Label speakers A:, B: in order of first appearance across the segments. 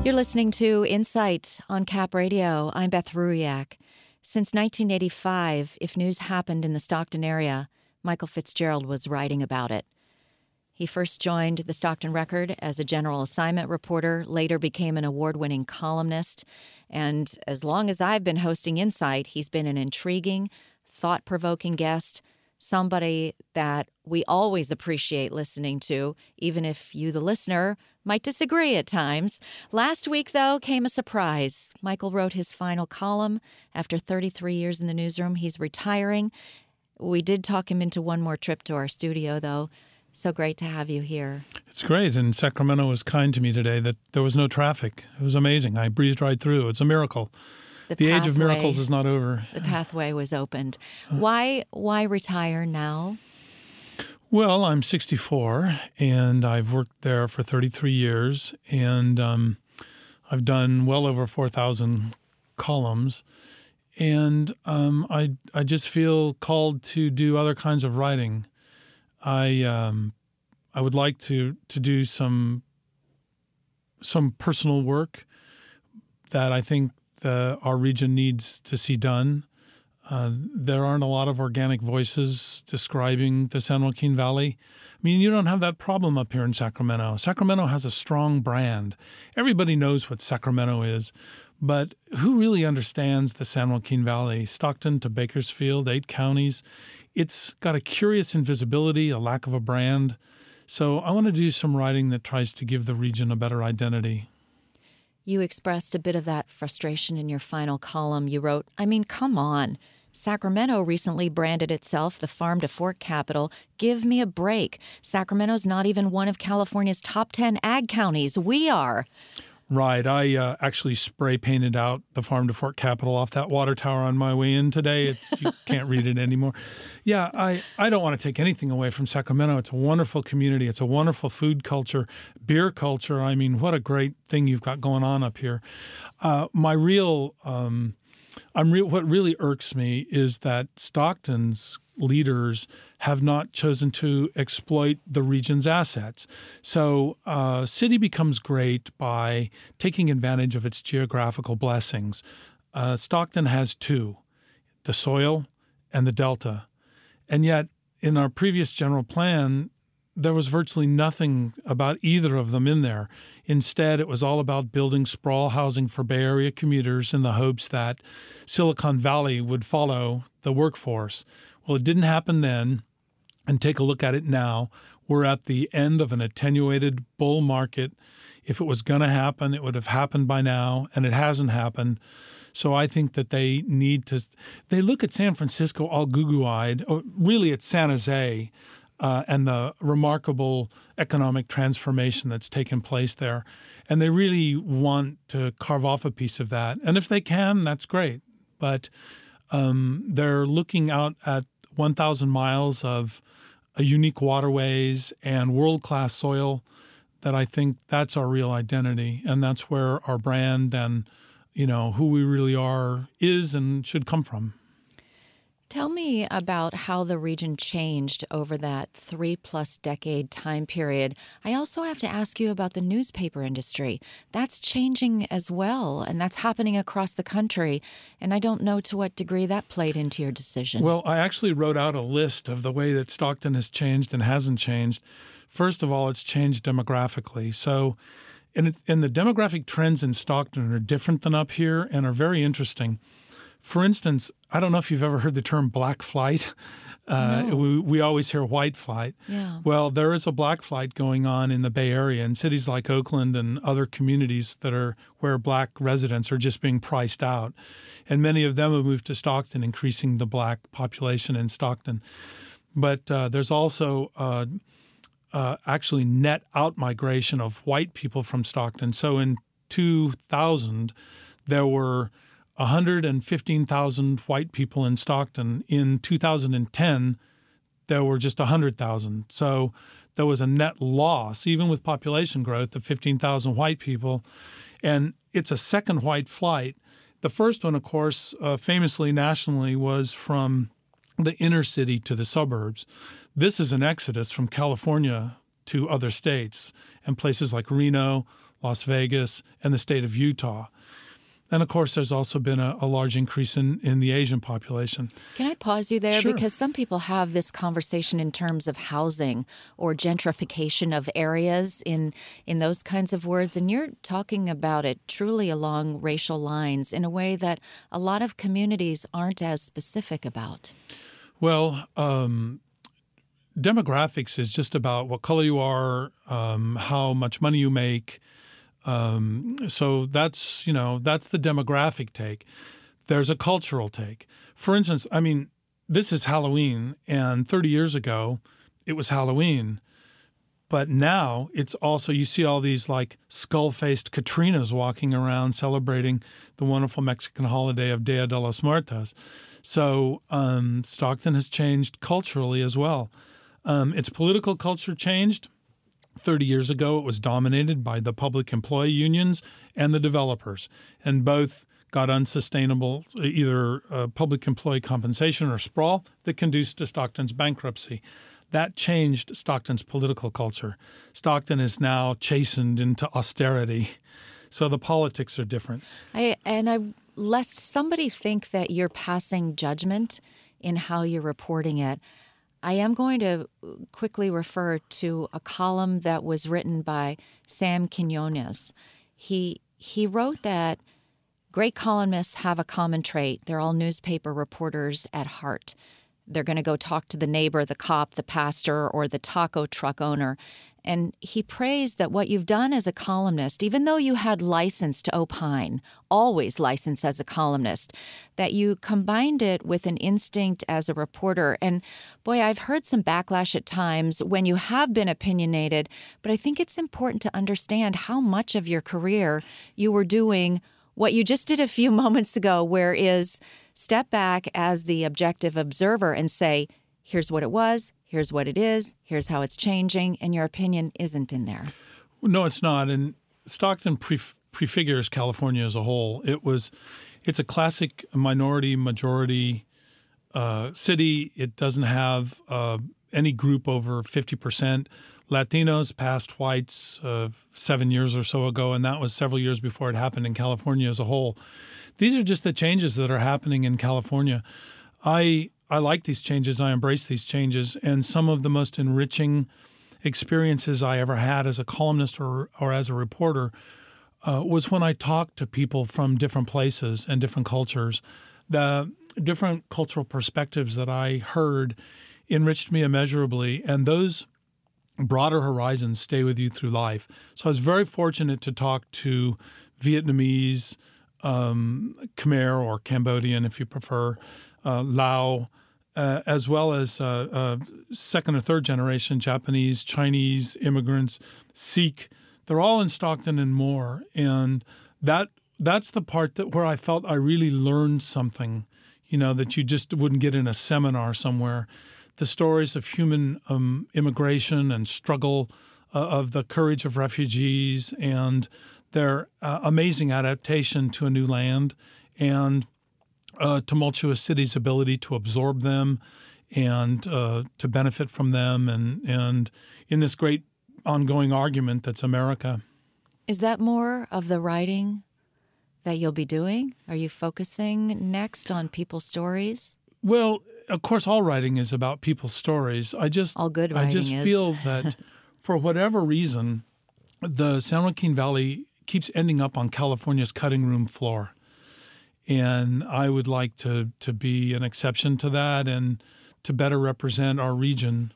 A: You're listening to Insight on Cap Radio. I'm Beth Ruiak. Since 1985, if news happened in the Stockton area, Michael Fitzgerald was writing about it. He first joined the Stockton Record as a general assignment reporter, later became an award-winning columnist, and as long as I've been hosting Insight, he's been an intriguing, thought-provoking guest, somebody that we always appreciate listening to, even if you, the listener, might disagree at times. Last week, though, came a surprise. Michael wrote his final column. After 33 years in the newsroom, he's retiring. We did talk him into one more trip to our studio, though. So great to have you here.
B: It's great, and Sacramento was kind to me today that there was no traffic. It was amazing. I breezed right through. It's a miracle. The age of miracles is not over.
A: The pathway was opened. Why retire now?
B: Well, I'm 64, and I've worked there for 33 years, and I've done well over 4,000 columns, and I just feel called to do other kinds of writing. I would like to do some personal work that I think our region needs to see done. There aren't a lot of organic voices describing the San Joaquin Valley. I mean, you don't have that problem up here in Sacramento. Sacramento has a strong brand. Everybody knows what Sacramento is, but who really understands the San Joaquin Valley? Stockton to Bakersfield, 8 counties. It's got a curious invisibility, a lack of a brand. So I want to do some writing that tries to give the region a better identity.
A: You expressed a bit of that frustration in your final column. You wrote, I mean, come on. Sacramento recently branded itself the farm to fork capital. Give me a break. Sacramento's not even one of California's top 10 ag counties. We are.
B: Right. I actually spray painted out the farm to fork capital off that water tower on my way in today. You can't read it anymore. Yeah, I don't want to take anything away from Sacramento. It's a wonderful community. It's a wonderful food culture, beer culture. I mean, what a great thing you've got going on up here. What really irks me is that Stockton's leaders have not chosen to exploit the region's assets. So city becomes great by taking advantage of its geographical blessings. Stockton has two, the soil and the delta. And yet, in our previous general plan, there was virtually nothing about either of them in there. Instead, it was all about building sprawl housing for Bay Area commuters in the hopes that Silicon Valley would follow the workforce. Well, it didn't happen then, and take a look at it now. We're at the end of an attenuated bull market. If it was going to happen, it would have happened by now, and it hasn't happened. So I think that they need to – they look at San Francisco all goo-goo-eyed, or really at San Jose, and the remarkable economic transformation that's taken place there. And they really want to carve off a piece of that. And if they can, that's great. But they're looking out at 1,000 miles of unique waterways and world-class soil that I think that's our real identity. And that's where our brand and, who we really are is and should come from.
A: Tell me about how the region changed over that 3+ decade time period. I also have to ask you about the newspaper industry. That's changing as well, and that's happening across the country. And I don't know to what degree that played into your decision.
B: Well, I actually wrote out a list of the way that Stockton has changed and hasn't changed. First of all, it's changed demographically. So, and the demographic trends in Stockton are different than up here and are very interesting. For instance, I don't know if you've ever heard the term black flight.
A: No.
B: We always hear white flight.
A: Yeah.
B: Well, there is a black flight going on in the Bay Area in cities like Oakland and other communities that are where black residents are just being priced out. And many of them have moved to Stockton, increasing the black population in Stockton. But there's also actually net out-migration of white people from Stockton. So in 2000, there were 115,000 white people in Stockton. In 2010, there were just 100,000. So there was a net loss, even with population growth, of 15,000 white people. And it's a second white flight. The first one, of course, famously nationally, was from the inner city to the suburbs. This is an exodus from California to other states and places like Reno, Las Vegas, and the state of Utah. And, of course, there's also been a large increase in the Asian population.
A: Can I pause you there?
B: Sure.
A: Because some people have this conversation in terms of housing or gentrification of areas in those kinds of words. And you're talking about it truly along racial lines in a way that a lot of communities aren't as specific about.
B: Well, demographics is just about what color you are, how much money you make. So that's the demographic take. There's a cultural take. For instance, I mean, this is Halloween, and 30 years ago, it was Halloween. But now it's also, you see all these like skull-faced Katrinas walking around celebrating the wonderful Mexican holiday of Dia de los Muertos. So Stockton has changed culturally as well. Its political culture changed. 30 years ago, it was dominated by the public employee unions and the developers, and both got unsustainable either public employee compensation or sprawl that conduced to Stockton's bankruptcy. That changed Stockton's political culture. Stockton is now chastened into austerity, so the politics are different.
A: Lest somebody think that you're passing judgment in how you're reporting it, I am going to quickly refer to a column that was written by Sam Quinones. He wrote that great columnists have a common trait. They're all newspaper reporters at heart. They're going to go talk to the neighbor, the cop, the pastor, or the taco truck owner. And he praised that what you've done as a columnist, even though you had license to opine, always license as a columnist, that you combined it with an instinct as a reporter. And boy, I've heard some backlash at times when you have been opinionated, but I think it's important to understand how much of your career you were doing what you just did a few moments ago, where is step back as the objective observer and say, here's what it was, here's what it is, here's how it's changing, and your opinion isn't in there.
B: No, it's not. And Stockton prefigures California as a whole. It's a classic minority-majority city. It doesn't have any group over 50%. Latinos passed whites 7 years or so ago, and that was several years before it happened in California as a whole. These are just the changes that are happening in California. I like these changes. I embrace these changes. And some of the most enriching experiences I ever had as a columnist or as a reporter was when I talked to people from different places and different cultures. The different cultural perspectives that I heard enriched me immeasurably, and those broader horizons stay with you through life. So I was very fortunate to talk to Vietnamese, Khmer or Cambodian, if you prefer, Lao, as well as second or third generation Japanese, Chinese immigrants, Sikh. They're all in Stockton and more. And that's the part where I felt I really learned something, that you just wouldn't get in a seminar somewhere. The stories of human immigration and struggle, of the courage of refugees and their amazing adaptation to a new land, and tumultuous cities' ability to absorb them and to benefit from them, and in this great ongoing argument that's America.
A: Is that more of the writing that you'll be doing? Are you focusing next on people's stories?
B: Well, of course, all writing is about people's stories.
A: All good writing is.
B: Feel that for whatever reason, the San Joaquin Valley keeps ending up on California's cutting room floor. And I would like to be an exception to that and to better represent our region.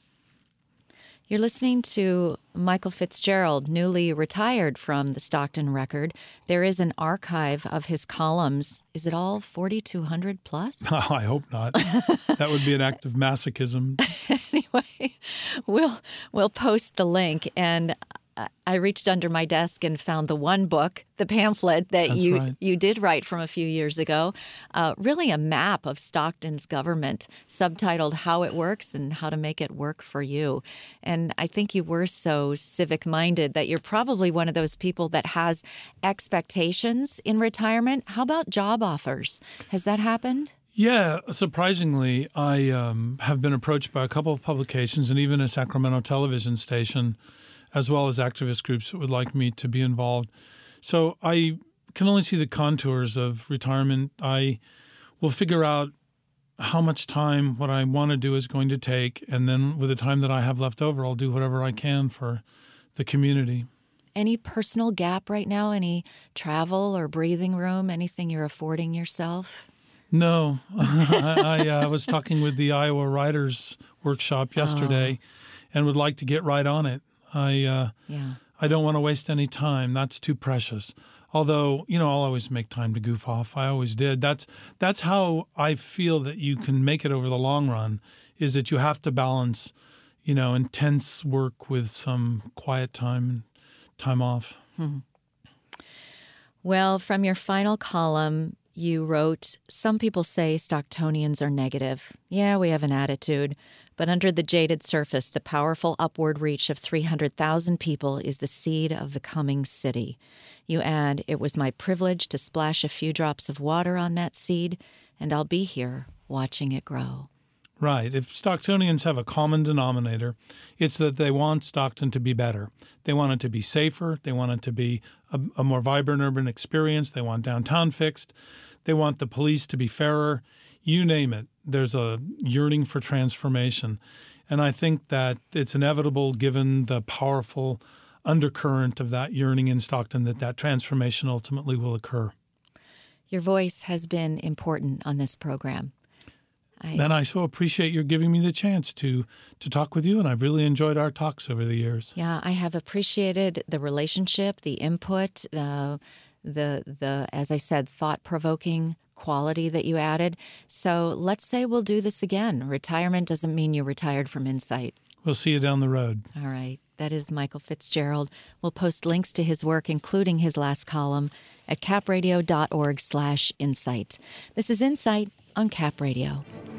A: You're listening to Michael Fitzgerald, newly retired from the Stockton Record. There is an archive of his columns. Is it all 4,200 plus?
B: I hope not. That would be an act of masochism.
A: Anyway, we'll post the link. And I reached under my desk and found the one book, the pamphlet that you did write from a few years ago, really a map of Stockton's government, subtitled How It Works and How to Make It Work for You. And I think you were so civic-minded that you're probably one of those people that has expectations in retirement. How about job offers? Has that happened?
B: Yeah, surprisingly, I have been approached by a couple of publications and even a Sacramento television station as well as activist groups that would like me to be involved. So I can only see the contours of retirement. I will figure out how much time what I want to do is going to take, and then with the time that I have left over, I'll do whatever I can for the community.
A: Any personal gap right now? Any travel or breathing room? Anything you're affording yourself?
B: No. I was talking with the Iowa Writers Workshop yesterday and would like to get right on it. I don't want to waste any time. That's too precious. Although, I'll always make time to goof off. I always did. That's how I feel that you can make it over the long run, is that you have to balance, intense work with some quiet time and time off.
A: Well, from your final column, you wrote, "Some people say Stocktonians are negative. Yeah, we have an attitude. But under the jaded surface, the powerful upward reach of 300,000 people is the seed of the coming city." You add, "It was my privilege to splash a few drops of water on that seed, and I'll be here watching it grow."
B: Right. If Stocktonians have a common denominator, it's that they want Stockton to be better. They want it to be safer. They want it to be a more vibrant urban experience. They want downtown fixed. They want the police to be fairer. You name it. There's a yearning for transformation. And I think that it's inevitable, given the powerful undercurrent of that yearning in Stockton, that transformation ultimately will occur.
A: Your voice has been important on this program.
B: And I so appreciate your giving me the chance to talk with you, and I've really enjoyed our talks over the years.
A: Yeah, I have appreciated the relationship, the input, the as I said, thought-provoking quality that you added. So let's say we'll do this again. Retirement doesn't mean you're retired from Insight.
B: We'll see you down the road.
A: All right. That is Michael Fitzgerald. We'll post links to his work, including his last column, at capradio.org/insight. This is Insight on Cap Radio.